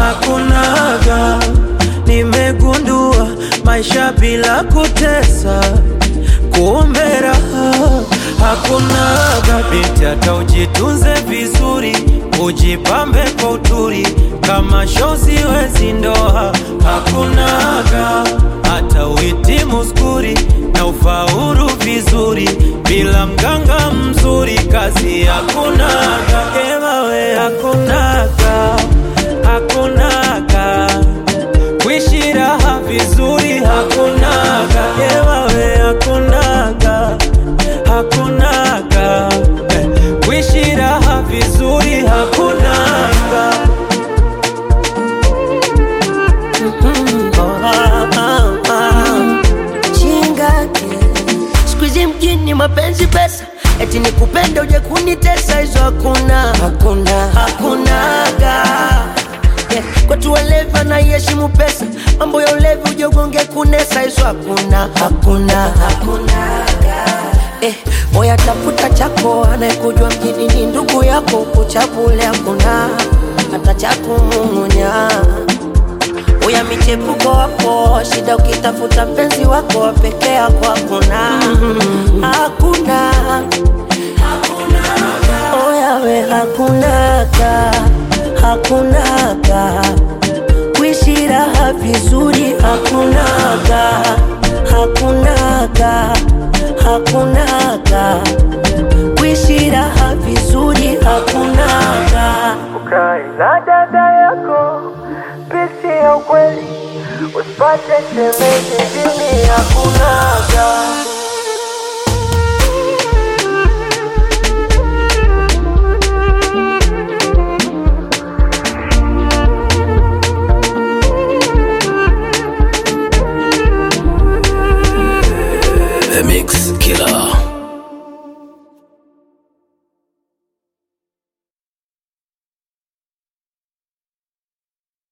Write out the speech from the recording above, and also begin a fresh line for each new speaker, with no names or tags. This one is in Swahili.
hakunaga. Nimegundua maisha bila kutesa, kumbe raha hakunaga. Binti hata ujitunze vizuri, ujipambe kwa uturi, kama shozi wezi ndoa hakunaga. Hata uhitimu skuri na ufaulu vizuri, bila mganga mzuri kazi hakunaga. Ewawe hakunaga, hakunaga. Kuishi raha vizuri hakunaga. Ewawe hakunaga, hakunaga. Kuishi raha vizuri hakunaga.
Squeeze mjini mapenzi pesa, eti nikupenda uje kunitesa, hizo hakuna, hakuna, hakunaga. Kwa tu walevi na yeshimu pesa, mambo ya ulevi uje ugonge kunesa, hizo hakuna, hakuna, hakunaga. Oya tafuta chako, anayekujua mjini ni ndugu yako, kuchapule hakuna, hata chakumumunya. Oya michepuko wako, shida ukitafuta mpenzi wako, peke yako hakuna, hakuna, oya we hakunaga, hakunaga. Kuishi raha vizuri hakunaga, hakunaga, hakunaga. Kuishi raha vizuri hakunaga.
Ukae na dada yako, pisi ya ukweli, usipate shemeji jini hakunaga.
The Mix Killer.